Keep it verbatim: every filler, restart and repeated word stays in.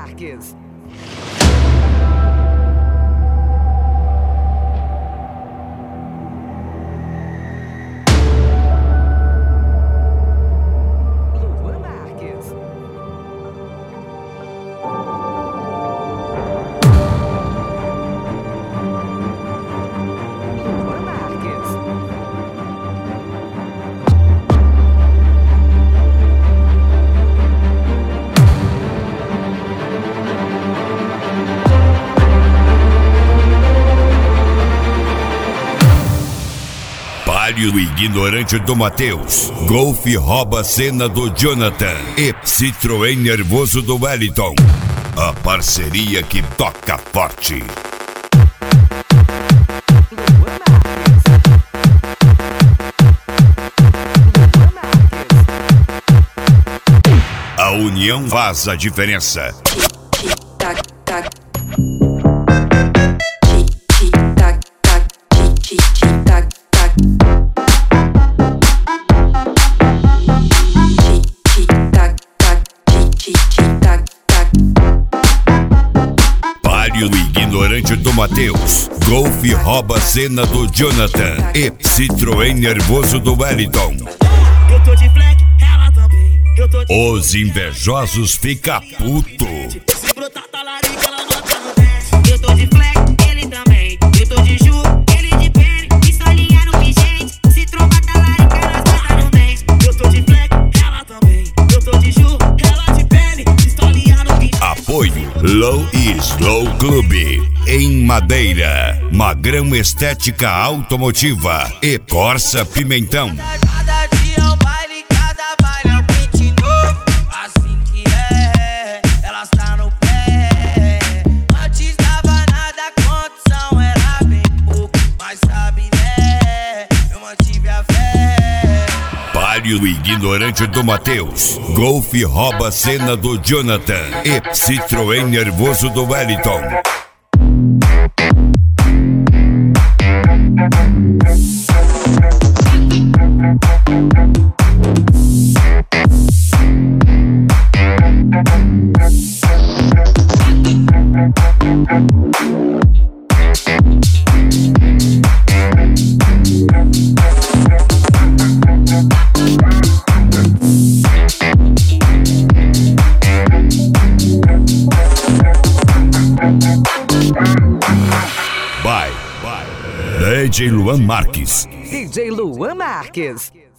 Marques. O ignorante do Matheus, Golf rouba a cena do Jonathan e Citroën nervoso do Wellington. A parceria que toca forte. A união faz a diferença. O ignorante do Matheus, Golf rouba a cena do Jonathan e Citroën nervoso do Wellington. Eu tô de fleck, ela também. Eu tô de Os invejosos fica puto. Se brotar talarica, ela bota no teste. Eu tô de fleck, ele também. Eu tô de ju, ele de pele. Pistolinha no pingente. Se tromba talarica, elas botam no dente. Eu tô de fleck, ela também. Eu tô de ju, ela de pele. Pistolinha no pingente. Apoio Low e Slow Clube em Madeira, Magrão Estética Automotiva e Corsa Pimentão. Cada dia é um baile, cada baile é um beat novo. Assim que é, elas tá no pé. Antes dava nada, a condição era bem pouco. Mas sabe, né, eu mantive a fé. Palio ignorante do Matheus, Golf rouba a cena do Jonathan e Citroën nervoso do Wellington. By D J Luan Marques. D J Luan Marques.